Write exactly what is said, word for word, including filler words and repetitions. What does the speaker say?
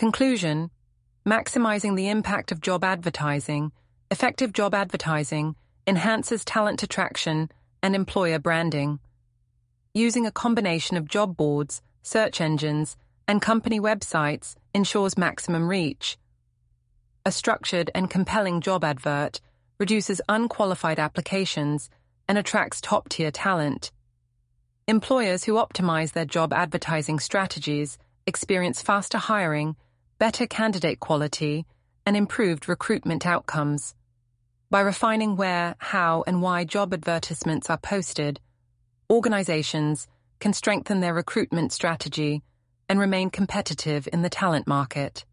Conclusion: maximizing the impact of job advertising, effective job advertising enhances talent attraction and employer branding. Using a combination of job boards, search engines, and company websites ensures maximum reach. A structured and compelling job advert reduces unqualified applications and attracts top-tier talent. Employers who optimize their job advertising strategies experience faster hiring, better candidate quality, and improved recruitment outcomes. By refining where, how, and why job advertisements are posted, organizations can strengthen their recruitment strategy and remain competitive in the talent market.